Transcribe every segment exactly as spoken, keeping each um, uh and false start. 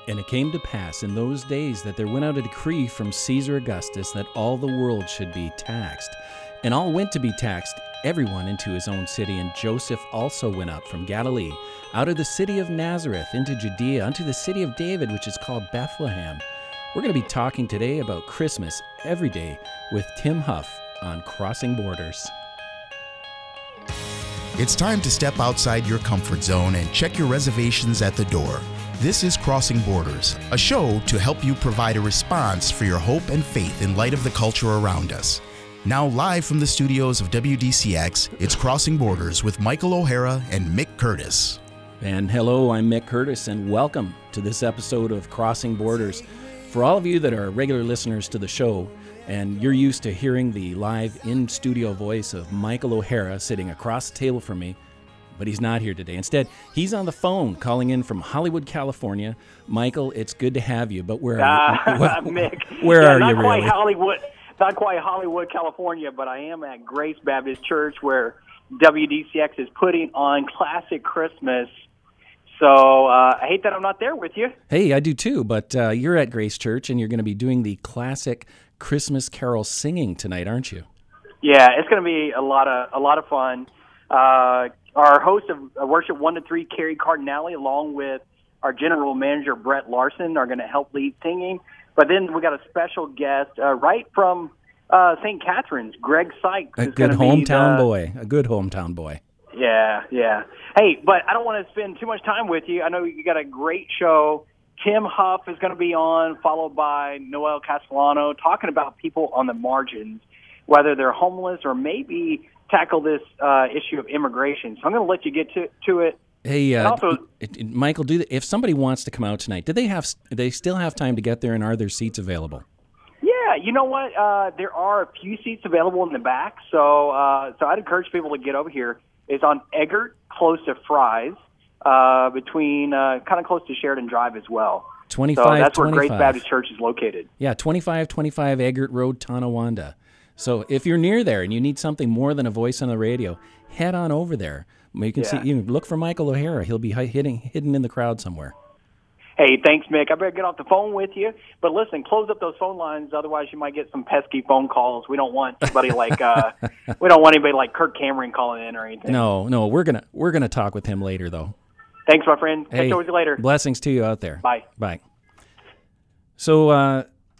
And it came to pass in those days that there went out a decree from Caesar Augustus that all the world should be taxed. And all went to be taxed, everyone into his own city. And Joseph also went up from Galilee, out of the city of Nazareth, into Judea, unto the city of David, which is called Bethlehem. We're going to be talking today about Christmas every day with Tim Huff on Crossing Borders. It's time to step outside your comfort zone and check your reservations at the door. This is Crossing Borders, a show to help you provide a response for your hope and faith in light of the culture around us. Now live from the studios of W D C X, it's Crossing Borders with Michael O'Hara and Mick Curtis. And hello, I'm Mick Curtis, and welcome to this episode of Crossing Borders. For all of you that are regular listeners to the show, and you're used to hearing the live in-studio voice of Michael O'Hara sitting across the table from me, but he's not here today. Instead, he's on the phone calling in from Hollywood, California. Michael, it's good to have you, but where are you? Uh, Mick. Where yeah, are not you quite really? Hollywood, not quite Hollywood, California, but I am at Grace Baptist Church where W D C X is putting on Classic Christmas. So uh, I hate that I'm not there with you. Hey, I do too, but uh, you're at Grace Church, and you're going to be doing the Classic Christmas Carol singing tonight, aren't you? Yeah, it's going to be a lot of a lot of fun. Uh, our host of Worship one to three, Carrie Cardinale, along with our general manager, Brett Larson, are going to help lead singing. But then we got a special guest uh, right from uh, Saint Catharines, Greg Sykes. A is good hometown the, boy. A good hometown boy. Yeah, yeah. Hey, but I don't want to spend too much time with you. I know you got a great show. Tim Huff is going to be on, followed by Noel Castellano, talking about people on the margins, whether they're homeless or maybe tackle this uh, issue of immigration. So I'm going to let you get to, to it. Hey, uh, also, it, it, Michael, do they, if somebody wants to come out tonight, do they have? Do they still have time to get there, and are there seats available? Yeah, you know what? Uh, there are a few seats available in the back, so uh, so I'd encourage people to get over here. It's on Eggert, close to Fry's, uh, between uh, kind of close to Sheridan Drive as well. twenty-five, so that's where twenty-five. Grace Baptist Church is located. Yeah, twenty-five twenty-five Eggert Road, Tonawanda. So if you're near there and you need something more than a voice on the radio, head on over there. You can Yeah. see. You can look for Michael O'Hara. He'll be hi- hidden hidden in the crowd somewhere. Hey, thanks, Mick. I better get off the phone with you. But listen, close up those phone lines. Otherwise, you might get some pesky phone calls. We don't want somebody like uh, we don't want anybody like Kirk Cameron calling in or anything. No, no, we're gonna we're gonna talk with him later though. Thanks, my friend. Hey, Catch up with you later. Blessings to you out there. Bye. Bye. So uh,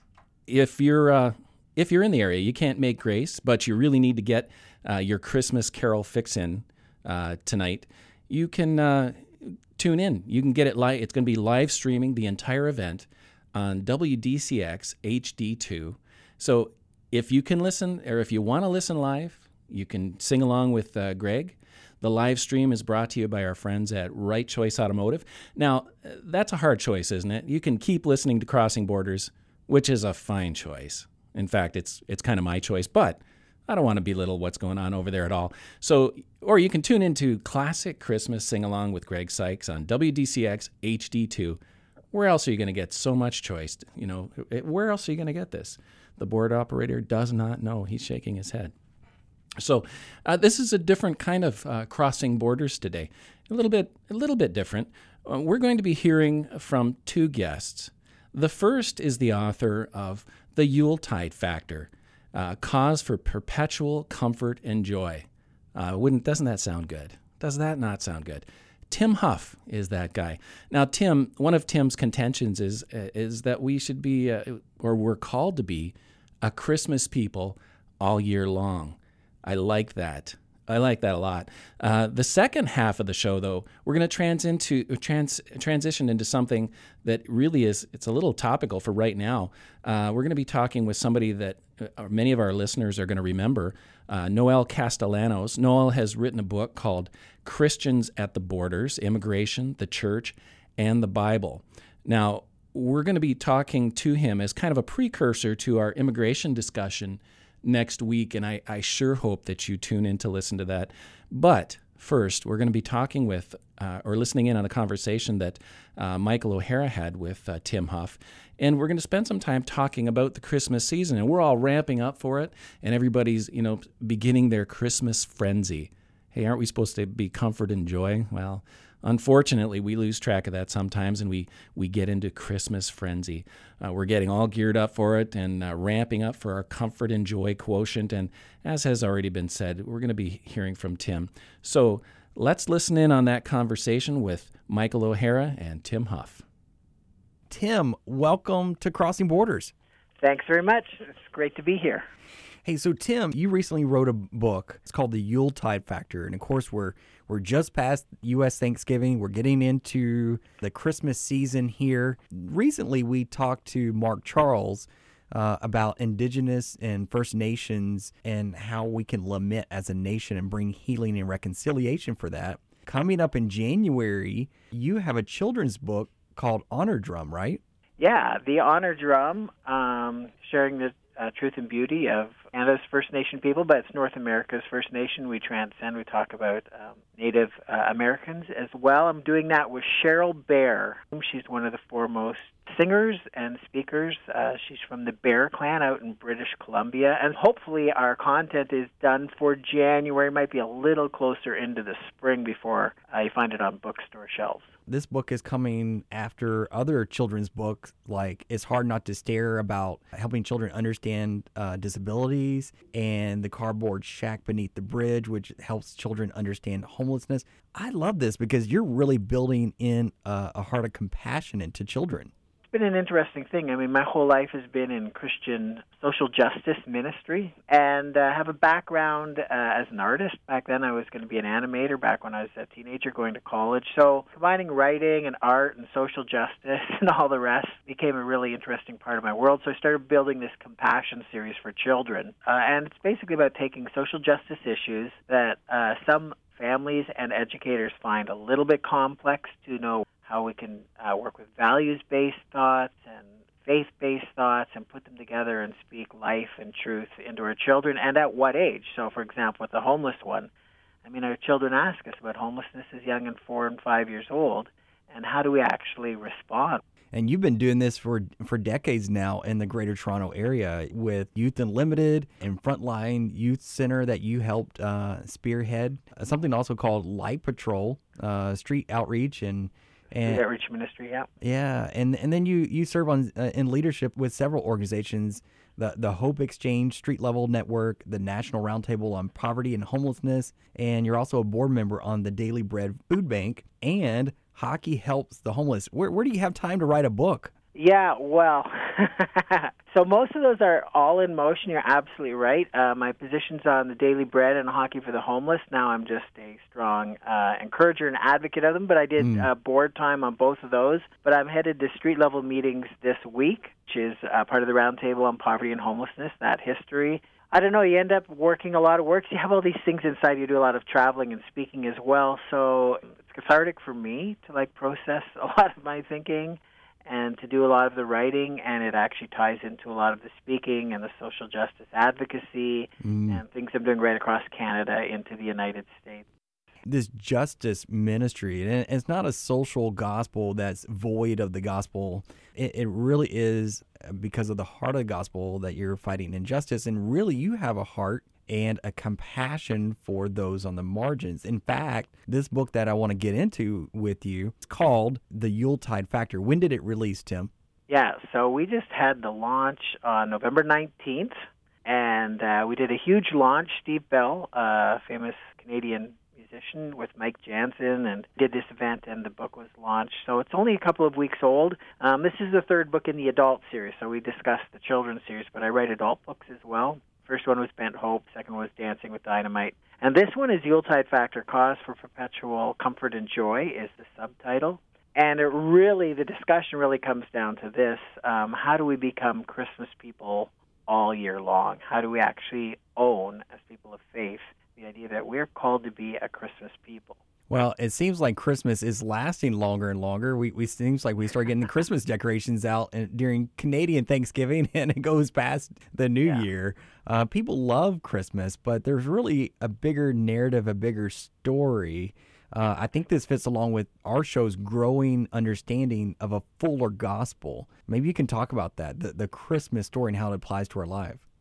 if you're uh, if you're in the area, you can't make Grace, but you really need to get uh, your Christmas Carol fix in uh, tonight. You can uh, tune in. You can get it live. It's going to be live streaming the entire event on W D C X H D two. So if you can listen, or if you want to listen live, you can sing along with uh, Greg. The live stream is brought to you by our friends at Right Choice Automotive. Now, that's a hard choice, isn't it? You can keep listening to Crossing Borders, which is a fine choice. In fact, it's it's kind of my choice, but I don't want to belittle what's going on over there at all. So, or you can tune into Classic Christmas Sing Along with Greg Sykes on W D C X H D two. Where else are you going to get so much choice? You know, where else are you going to get this? The board operator does not know. He's shaking his head. So uh, this is a different kind of uh, Crossing Borders today. A little bit, a little bit different. Uh, we're going to be hearing from two guests. The first is the author of The Yuletide Factor, uh, Cause for Perpetual Comfort and Joy. Uh, wouldn't doesn't that sound good? Does that not sound good? Tim Huff is that guy. Now, Tim, one of Tim's contentions is uh, is that we should be, uh, or we're called to be, a Christmas people all year long. I like that. I like that a lot. Uh, the second half of the show, though, we're going to trans into trans transition into something that really is it's a little topical for right now. Uh, we're going to be talking with somebody that uh, many of our listeners are going to remember, uh, Noel Castellanos. Noel has written a book called Christians at the Borders: Immigration, the Church, and the Bible. Now, we're going to be talking to him as kind of a precursor to our immigration discussion next week, and I, I sure hope that you tune in to listen to that. But first, we're going to be talking with uh, or listening in on a conversation that uh, Michael O'Hara had with uh, Tim Huff, and we're going to spend some time talking about the Christmas season, and we're all ramping up for it, and everybody's, you know, beginning their Christmas frenzy. Hey, aren't we supposed to be comfort and joy? Well, unfortunately, we lose track of that sometimes, and we, we get into Christmas frenzy. Uh, we're getting all geared up for it and uh, ramping up for our comfort and joy quotient. And as has already been said, we're going to be hearing from Tim. So let's listen in on that conversation with Michael O'Hara and Tim Huff. Tim, welcome to Crossing Borders. Thanks very much. It's great to be here. Hey, so Tim, you recently wrote a book. It's called The Yuletide Factor. And of course, we're we're just past U S Thanksgiving. We're getting into the Christmas season here. Recently, we talked to Mark Charles uh, about Indigenous and First Nations and how we can lament as a nation and bring healing and reconciliation for that. Coming up in January, you have a children's book called Honor Drum, right? Yeah, the Honor Drum, um, sharing the uh, truth and beauty of Canada's First Nation people, but it's North America's First Nation. We transcend. We talk about um, Native uh, Americans as well. I'm doing that with Cheryl Bear. She's one of the foremost singers and speakers. Uh, she's from the Bear Clan out in British Columbia. And hopefully our content is done for January. Might be a little closer into the spring before uh, you find it on bookstore shelves. This book is coming after other children's books like It's Hard Not to Stare, about helping children understand uh, disabilities, and The Cardboard Shack Beneath the Bridge, which helps children understand homelessness. I love this because you're really building in a, a heart of compassion into children. It's been an interesting thing. I mean, my whole life has been in Christian social justice ministry, and uh, have a background uh, as an artist. Back then I was going to be an animator, back when I was a teenager going to college. So combining writing and art and social justice and all the rest became a really interesting part of my world. So I started building this compassion series for children. Uh, and it's basically about taking social justice issues that uh, some families and educators find a little bit complex to know how we can uh, work with values-based thoughts and faith-based thoughts and put them together and speak life and truth into our children, and at what age. So, for example, with the homeless one, I mean, our children ask us about homelessness as young as four and five years old, and how do we actually respond? And you've been doing this for for decades now in the Greater Toronto area with Youth Unlimited and Frontline Youth Center that you helped uh, spearhead. Something also called Light Patrol, uh, Street Outreach, and And, Outreach Ministry, yeah. Yeah, and and then you, you serve on uh, in leadership with several organizations, the the Hope Exchange Street Level Network, the National Roundtable on Poverty and Homelessness, and you're also a board member on the Daily Bread Food Bank, and Hockey Helps the Homeless. Where where do you have time to write a book? Yeah, well, so most of those are all in motion. You're absolutely right. Uh, my positions on the Daily Bread and Hockey for the Homeless, now I'm just a strong uh, encourager and advocate of them, but I did mm. uh, board time on both of those. But I'm headed to street-level meetings this week, which is uh, part of the Roundtable on Poverty and Homelessness, that history. I don't know, you end up working a lot of work. You have all these things inside. You do a lot of traveling and speaking as well. So it's cathartic for me to, like, process a lot of my thinking and to do a lot of the writing, and it actually ties into a lot of the speaking and the social justice advocacy mm. and things I'm doing right across Canada into the United States. This justice ministry, and it's not a social gospel that's void of the gospel. It, it really is because of the heart of the gospel that you're fighting injustice, and really you have a heart and a compassion for those on the margins. In fact, this book that I want to get into with you, it's called The Yuletide Factor. When did it release, Tim? Yeah, so we just had the launch on November nineteenth, and uh, we did a huge launch. Steve Bell, a famous Canadian musician, with Mike Jansen, and did this event, and the book was launched. So it's only a couple of weeks old. Um, this is the third book in the adult series, so we discussed the children's series, but I write adult books as well. First one was Bent Hope. Second one was Dancing with Dynamite. And this one is Yuletide Factor, Cause for Perpetual Comfort and Joy is the subtitle. And it really, the discussion really comes down to this. Um, how do we become Christmas people all year long? How do we actually own, as people of faith, the idea that we're called to be a Christmas people? Well, it seems like Christmas is lasting longer and longer. We we seems like we start getting the Christmas decorations out during Canadian Thanksgiving, and it goes past the New yeah. Year. Uh, people love Christmas, but there's really a bigger narrative, a bigger story. Uh, I think this fits along with our show's growing understanding of a fuller gospel. Maybe you can talk about that, the, the Christmas story and how it applies to our life.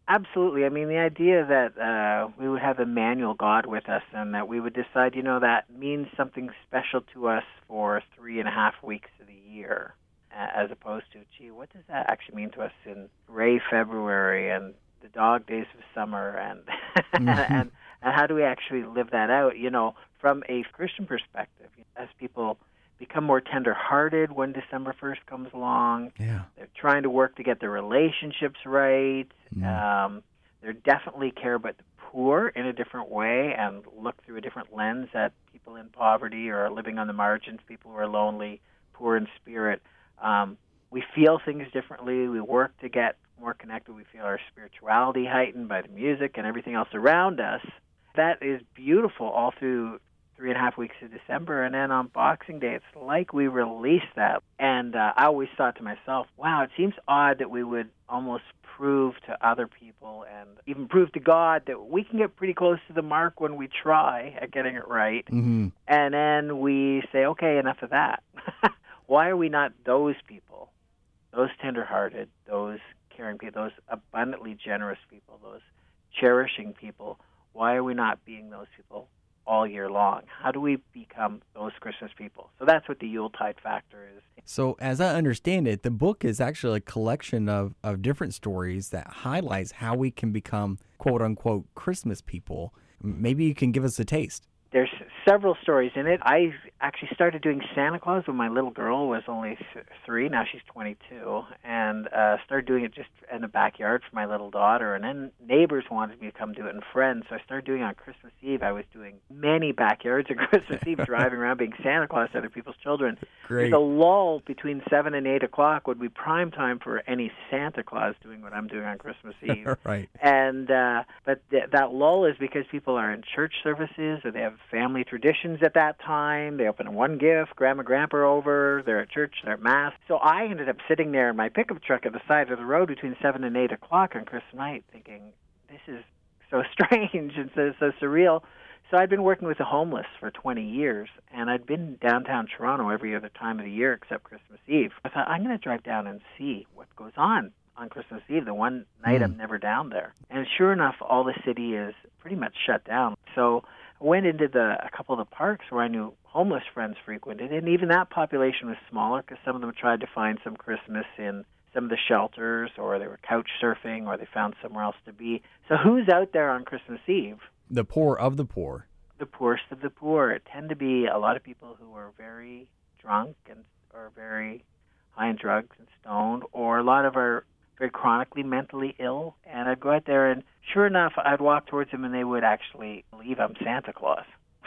Absolutely. I mean, the idea that uh, we would have Emmanuel, God, with us, and that we would decide, you know, that means something special to us for three and a half weeks of the year, as opposed to, gee, what does that actually mean to us in gray February and the dog days of summer, and mm-hmm. and and how do we actually live that out? You know, from a Christian perspective, as people become more tender-hearted when December first comes along. Yeah. They're trying to work to get their relationships right. Mm. Um, they definitely care about the poor in a different way and look through a different lens at people in poverty or living on the margins, people who are lonely, poor in spirit. Um, we feel things differently. We work to get more connected. We feel our spirituality heightened by the music and everything else around us. That is beautiful all through three and a half weeks of December, and then on Boxing Day, it's like we release that. And uh, I always thought to myself, wow, it seems odd that we would almost prove to other people and even prove to God that we can get pretty close to the mark when we try at getting it right. Mm-hmm. And then we say, okay, enough of that. Why are we not those people, those tender-hearted, those caring people, those abundantly generous people, those cherishing people? Why are we not being those people all year long? How do we become those Christmas people? So that's what the Yuletide factor is. So as I understand it, the book is actually a collection of, of different stories that highlights how we can become quote-unquote Christmas people. Maybe you can give us a taste. There's several stories in it. I actually started doing Santa Claus when my little girl was only th- three. Now she's twenty-two. And uh, started doing it just in the backyard for my little daughter. And then neighbors wanted me to come do it, and friends. So I started doing it on Christmas Eve. I was doing many backyards on Christmas Eve, driving around being Santa Claus to other people's children. Great. The lull between seven and eight o'clock would be prime time for any Santa Claus doing what I'm doing on Christmas Eve. Right. And uh, but th- that lull is because people are in church services, or they have family traditions at that time. They open one gift, grandma, grandpa are over, they're at church, they're at mass. So I ended up sitting there in my pickup truck at the side of the road between seven and eight o'clock on Christmas night, thinking, this is so strange and so, so surreal. So I'd been working with the homeless for twenty years, and I'd been downtown Toronto every other time of the year except Christmas Eve. I thought, I'm going to drive down and see what goes on on Christmas Eve, the one night mm. I'm never down there. And sure enough, all the city is pretty much shut down. So I went into the a couple of the parks where I knew homeless friends frequented, and even that population was smaller because some of them tried to find some Christmas in some of the shelters, or they were couch surfing, or they found somewhere else to be. So who's out there on Christmas Eve? The poor of the poor. The poorest of the poor. It tend to be a lot of people who are very drunk and or very high in drugs and stoned, or a lot of our very chronically mentally ill. And I'd go out there, and sure enough, I'd walk towards them, and they would actually believe I'm Santa Claus.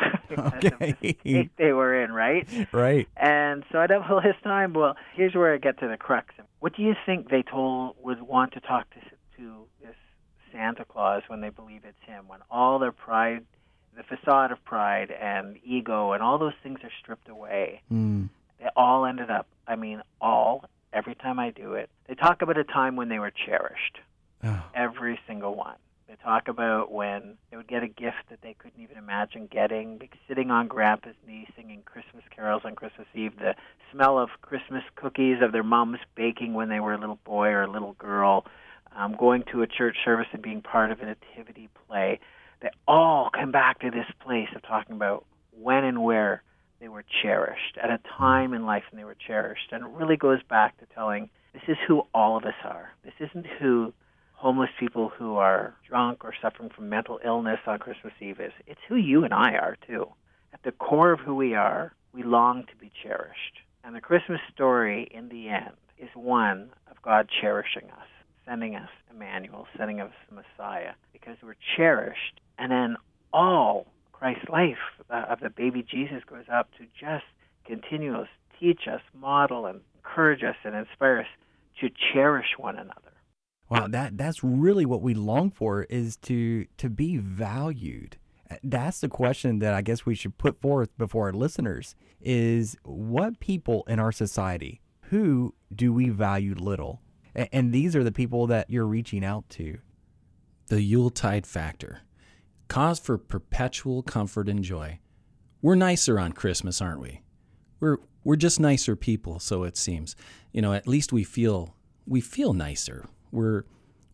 Okay. The state they were in, right? Right. And so I'd have all this time. Well, here's where I get to the crux. What do you think they told would want to talk to to this Santa Claus when they believe it's him? When all their pride, the facade of pride and ego and all those things are stripped away, mm. they all ended up. I mean, all. Every time I do it, they talk about a time when they were cherished. Oh. Every single one. They talk about when they would get a gift that they couldn't even imagine getting, sitting on Grandpa's knee singing Christmas carols on Christmas Eve, the smell of Christmas cookies of their moms baking when they were a little boy or a little girl, um, going to a church service and being part of a nativity play. They all come back to this place of talking about when and where they were cherished, at a time in life when they were cherished. And it really goes back to telling, this is who all of us are. This isn't who homeless people who are drunk or suffering from mental illness on Christmas Eve is. It's who you and I are, too. At the core of who we are, we long to be cherished. And the Christmas story, in the end, is one of God cherishing us, sending us Emmanuel, sending us the Messiah, because we're cherished. And then all Christ's life uh, of the baby Jesus goes up to just continue to teach us, model, and encourage us and inspire us to cherish one another. Wow, that that's really what we long for, is to to be valued. That's the question that I guess we should put forth before our listeners, is what people in our society, who do we value little? And these are the people that you're reaching out to. The Yuletide factor. Cause for perpetual comfort and joy. We're nicer on Christmas, aren't we? We're we're just nicer people, so it seems. You know, at least we feel we feel nicer. We're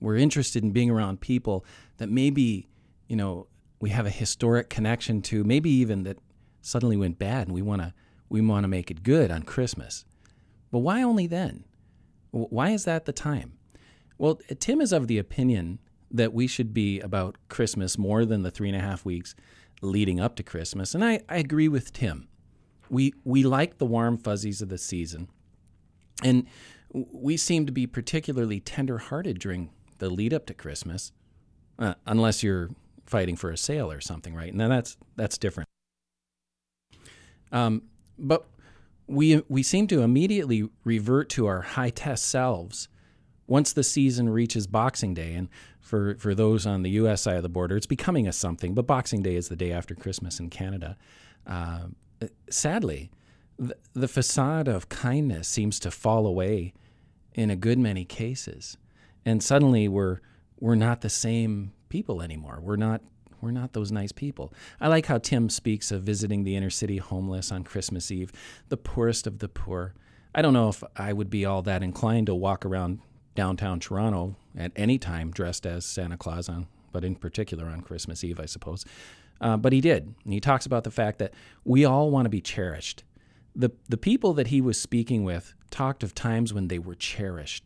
We're interested in being around people that maybe, you know, we have a historic connection to, maybe even that suddenly went bad, and we want to we want to make it good on Christmas. But why only then? Why is that the time? Well, Tim is of the opinion that we should be about Christmas more than the three and a half weeks leading up to Christmas. And I, I agree with Tim. We we like the warm fuzzies of the season. And we seem to be particularly tender-hearted during the lead up to Christmas, uh, unless you're fighting for a sale or something, right? Now that's that's different. Um, but we we seem to immediately revert to our high-test selves once the season reaches Boxing Day. And for, for those on the U S side of the border, it's becoming a something, but Boxing Day is the day after Christmas in Canada. Uh, sadly, the, the facade of kindness seems to fall away in a good many cases. And suddenly we're we're not the same people anymore. We're not we're not those nice people. I like how Tim speaks of visiting the inner city homeless on Christmas Eve, the poorest of the poor. I don't know if I would be all that inclined to walk around downtown Toronto at any time dressed as Santa Claus, on, but in particular on Christmas Eve, I suppose. Uh, but he did. And he talks about the fact that we all want to be cherished. The the people that he was speaking with talked of times when they were cherished,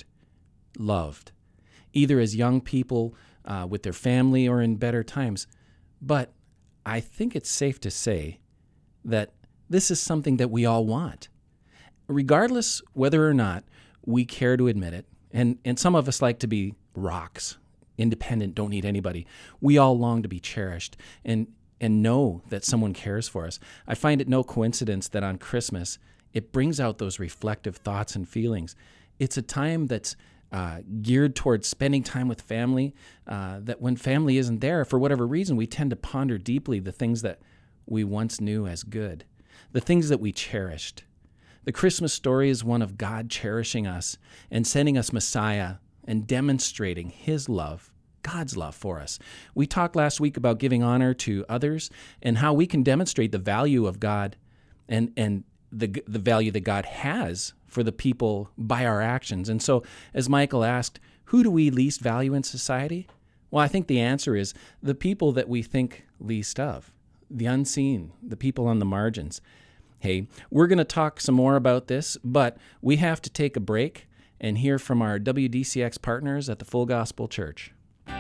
loved, either as young people uh, with their family or in better times. But I think it's safe to say that this is something that we all want, regardless whether or not we care to admit it. And, and some of us like to be rocks, independent, don't need anybody. We all long to be cherished and and know that someone cares for us. I find it no coincidence that on Christmas, it brings out those reflective thoughts and feelings. It's a time that's uh, geared towards spending time with family, uh, that when family isn't there, for whatever reason, we tend to ponder deeply the things that we once knew as good, the things that we cherished. The Christmas story is one of God cherishing us and sending us Messiah and demonstrating his love, God's love for us. We talked last week about giving honor to others and how we can demonstrate the value of God and and the the value that God has for the people by our actions. And so, as Michael asked, who do we least value in society? Well, I think the answer is the people that we think least of, the unseen, the people on the margins. Hey, we're going to talk some more about this, but we have to take a break and hear from our W D C X partners at the Full Gospel Church.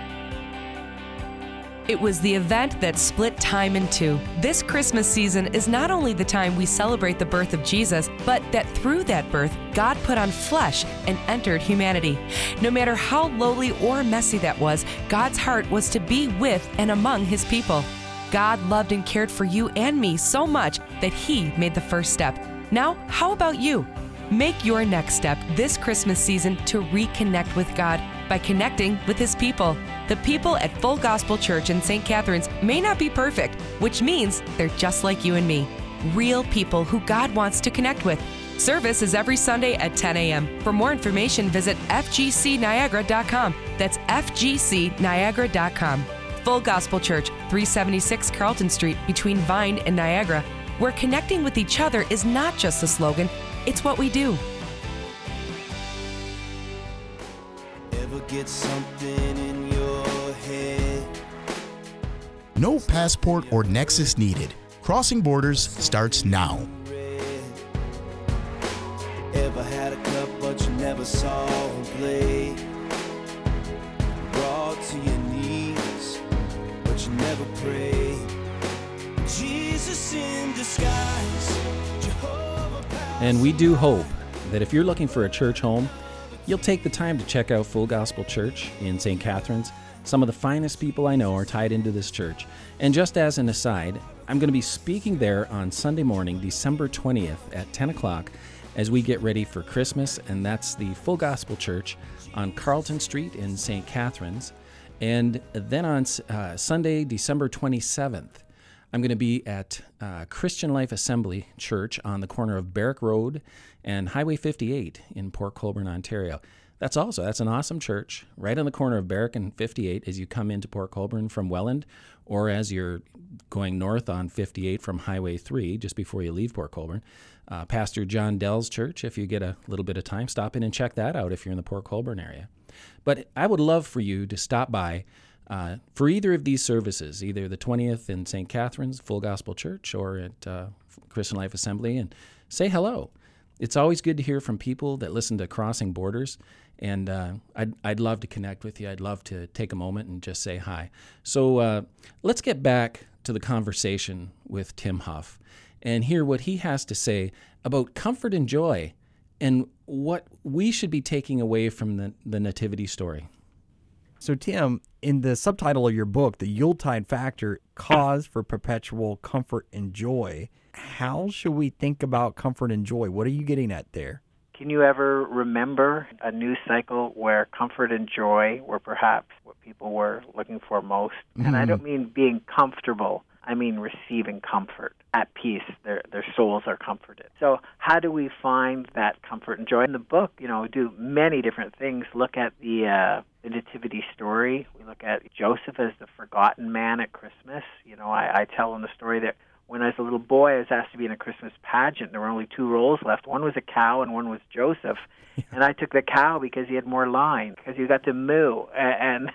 It was the event that split time in two. This Christmas season is not only the time we celebrate the birth of Jesus, but that through that birth, God put on flesh and entered humanity. No matter how lowly or messy that was, God's heart was to be with and among his people. God loved and cared for you and me so much that he made the first step. Now, how about you? Make your next step this Christmas season to reconnect with God by connecting with his people. The people at Full Gospel Church in Saint Catharines may not be perfect, which means they're just like you and me. Real people who God wants to connect with. Service is every Sunday at ten a.m. For more information, visit f g c niagara dot com. That's f g c niagara dot com. Full Gospel Church, three seventy-six Carlton Street, between Vine and Niagara, where connecting with each other is not just a slogan, it's what we do. Ever get something in your head? No passport or nexus needed. Crossing Borders starts now. Ever had a cup but you never saw him play? Brought to your knees but you never pray. Jesus in disguise, Jehovah Pastor. And we do hope that if you're looking for a church home, you'll take the time to check out Full Gospel Church in Saint Catharines. Some of the finest people I know are tied into this church. And just as an aside, I'm going to be speaking there on Sunday morning, December twentieth at ten o'clock as we get ready for Christmas, and that's the Full Gospel Church on Carlton Street in Saint Catharines. And then on uh, Sunday, December twenty-seventh, I'm going to be at uh, Christian Life Assembly Church on the corner of Berwick Road and Highway fifty-eight in Port Colborne, Ontario. That's also, that's an awesome church right on the corner of Berwick and fifty-eight as you come into Port Colborne from Welland, or as you're going north on fifty-eight from Highway three, just before you leave Port Colborne. Uh, Pastor John Dell's church, if you get a little bit of time, stop in and check that out if you're in the Port Colborne area. But I would love for you to stop by uh, for either of these services, either the twentieth in Saint Catherine's Full Gospel Church or at uh, Christian Life Assembly, and say hello. It's always good to hear from people that listen to Crossing Borders, and uh, I'd, I'd love to connect with you. I'd love to take a moment and just say hi. So uh, let's get back to the conversation with Tim Huff and hear what he has to say about comfort and joy and what we should be taking away from the, the Nativity story. So, Tim, in the subtitle of your book, The Yuletide Factor, Cause for Perpetual Comfort and Joy, how should we think about comfort and joy? What are you getting at there? Can you ever remember a news cycle where comfort and joy were perhaps what people were looking for most? Mm-hmm. And I don't mean being comfortable. I mean receiving comfort, at peace. Their their souls are comforted. So how do we find that comfort and joy? In the book, you know, we do many different things. Look at the, uh, the Nativity story. We look at Joseph as the forgotten man at Christmas. You know, I, I tell in the story that when I was a little boy, I was asked to be in a Christmas pageant. There were only two roles left. One was a cow and one was Joseph. And I took the cow because he had more line, because he got to moo. And,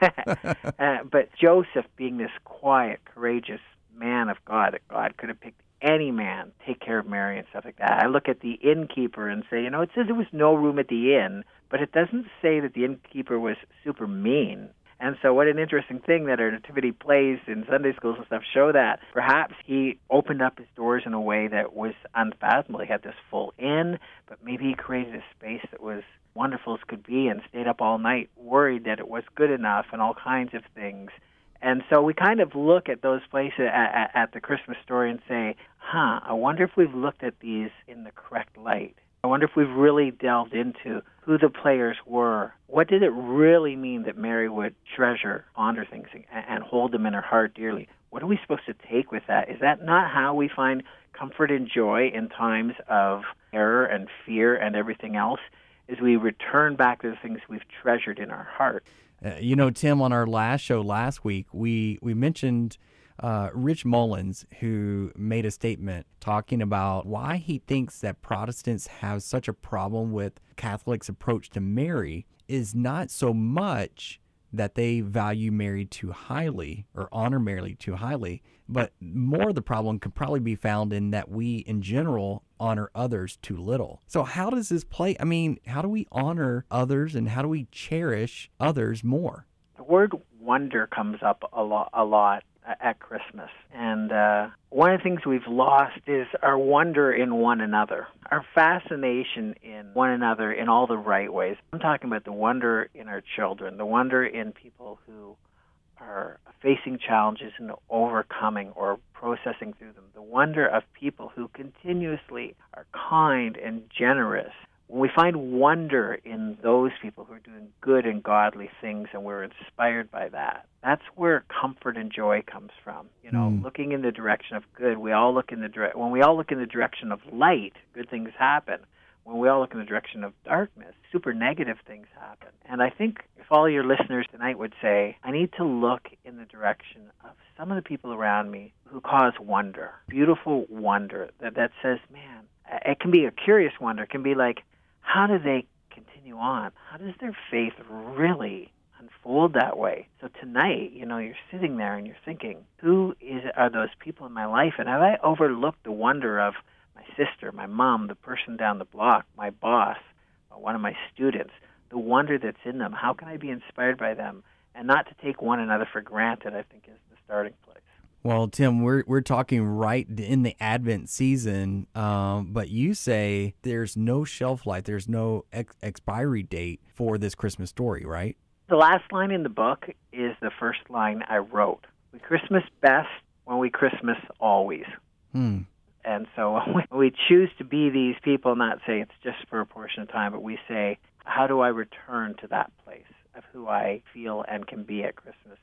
and But Joseph, being this quiet, courageous man of God, that God could have picked any man, take care of Mary and stuff like that. I look at the innkeeper and say, you know, it says there was no room at the inn, but it doesn't say that the innkeeper was super mean. And so what an interesting thing that our nativity plays in Sunday schools and stuff show that. Perhaps he opened up his doors in a way that was unfathomable. He had this full inn, but maybe he created a space that was wonderful as could be and stayed up all night worried that it was good enough and all kinds of things. And so we kind of look at those places at, at, at the Christmas story and say, huh, I wonder if we've looked at these in the correct light. I wonder if we've really delved into who the players were. What did it really mean that Mary would treasure, honor things, and, and hold them in her heart dearly? What are we supposed to take with that? Is that not how we find comfort and joy in times of error and fear and everything else? Is we return back to the things we've treasured in our heart? Uh, you know, Tim, on our last show last week, we, we mentioned uh, Rich Mullins, who made a statement talking about why he thinks that Protestants have such a problem with Catholics' approach to Mary is not so much that they value Mary too highly or honor Mary too highly, but more of the problem could probably be found in that we, in general, honor others too little. So how does this play? I mean, how do we honor others and how do we cherish others more? The word wonder comes up a lot, a lot at Christmas. And uh, one of the things we've lost is our wonder in one another, our fascination in one another in all the right ways. I'm talking about the wonder in our children, the wonder in people who are facing challenges and overcoming or processing through them, the wonder of people who continuously are kind and generous. When we find wonder in those people who are doing good and godly things and we're inspired by that, that's where comfort and joy comes from. You know, mm. looking in the direction of good, we all look in the dire- when we all look in the direction of light, good things happen. When we all look in the direction of darkness, super negative things happen. And I think if all your listeners tonight would say, I need to look in the direction of some of the people around me who cause wonder, beautiful wonder that, that says, man, it can be a curious wonder. It can be like, how do they continue on? How does their faith really unfold that way? So tonight, you know, you're sitting there and you're thinking, who is are those people in my life? And have I overlooked the wonder of my sister, my mom, the person down the block, my boss, one of my students, the wonder that's in them? How can I be inspired by them? And not to take one another for granted, I think, is the starting place. Well, Tim, we're we're talking right in the Advent season, um, but you say there's no shelf life, there's no ex- expiry date for this Christmas story, right? The last line in the book is the first line I wrote. We Christmas best when we Christmas always. Hmm. And so when we choose to be these people, not say it's just for a portion of time, but we say, how do I return to that place of who I feel and can be at Christmas?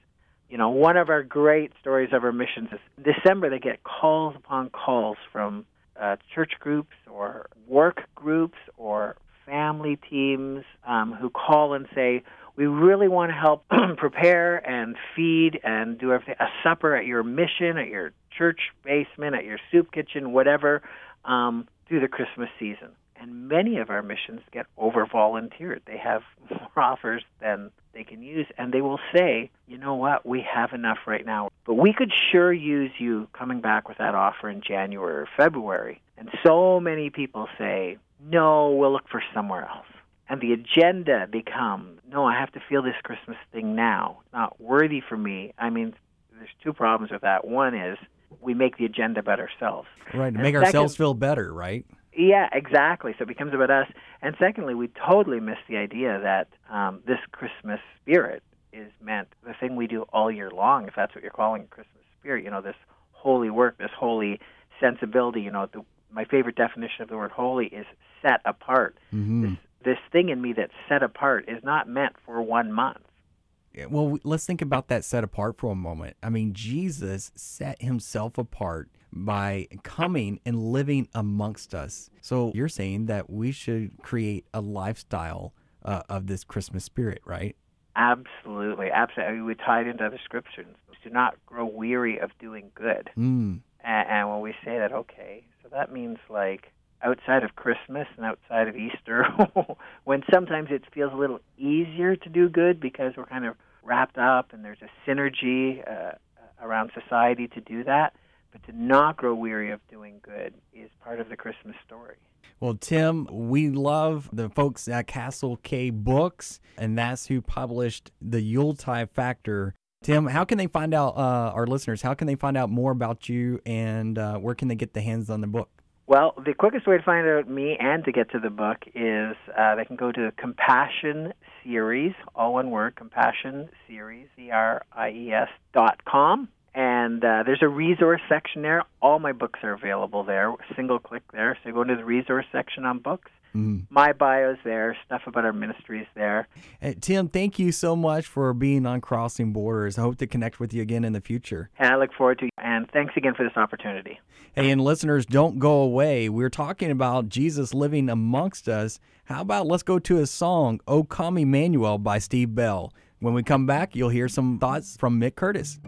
You know, one of our great stories of our missions is in December they get calls upon calls from uh, church groups or work groups or family teams um, who call and say, we really want to help prepare and feed and do everything, a supper at your mission, at your church basement, at your soup kitchen, whatever, um, through the Christmas season. And many of our missions get over-volunteered. They have more offers than they can use, and they will say, you know what, we have enough right now, but we could sure use you coming back with that offer in January or February. And so many people say, no, we'll look for somewhere else. And the agenda becomes, no, I have to feel this Christmas thing now. It's not worthy for me. I mean, there's two problems with that. One is we make the agenda about ourselves. Right, to And make second, ourselves feel better, right? Yeah, exactly. So it becomes about us. And secondly, we totally miss the idea that um, this Christmas spirit is meant, the thing we do all year long, if that's what you're calling Christmas spirit, you know, this holy work, this holy sensibility, you know, the, my favorite definition of the word holy is set apart. Mm-hmm. This, this thing in me that's set apart is not meant for one month. Yeah, well, let's think about that set apart for a moment. I mean, Jesus set himself apart by coming and living amongst us. So you're saying that we should create a lifestyle uh, of this Christmas spirit, right? Absolutely, absolutely. I mean, we tie it into other scriptures. Do not grow weary of doing good. Mm. And, and when we say that, okay, so that means like outside of Christmas and outside of Easter, when sometimes it feels a little easier to do good because we're kind of wrapped up and there's a synergy uh, around society to do that, but to not grow weary of doing good is part of the Christmas story. Well, Tim, we love the folks at Castle K Books, and that's who published The Yuletide Factor. Tim, how can they find out, uh, our listeners, how can they find out more about you, and uh, where can they get the hands on the book? Well, the quickest way to find out me and to get to the book is uh, they can go to Compassion Series, all one word, Compassion Series, C R I E S dot com. And uh, there's a resource section there. All my books are available there, single click there. So you go into the resource section on books. Mm. My bio's there, stuff about our ministries there. Hey, Tim, thank you so much for being on Crossing Borders. I hope to connect with you again in the future. And I look forward to it. And thanks again for this opportunity. Hey, and listeners, don't go away. We're talking about Jesus living amongst us. How about let's go to a song, O Come Emmanuel by Steve Bell. When we come back, you'll hear some thoughts from Mick Curtis.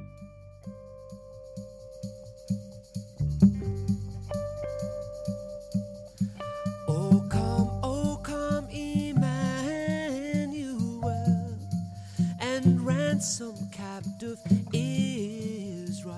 Some captive Israel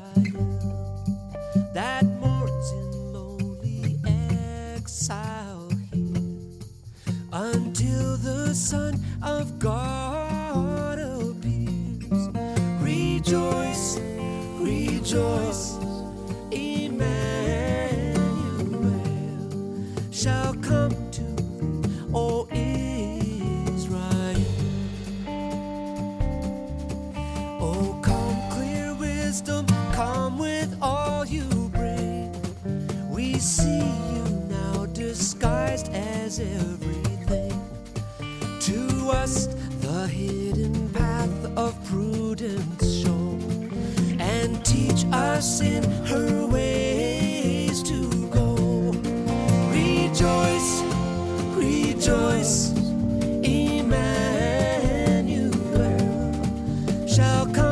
that mourns in lonely exile here until the Son of God appears. Rejoice, rejoice, Emmanuel shall come to thee, O come with all you bring. We see you now disguised as everything. To us the hidden path of prudence show, and teach us in her ways to go. Rejoice, rejoice, Emmanuel shall come.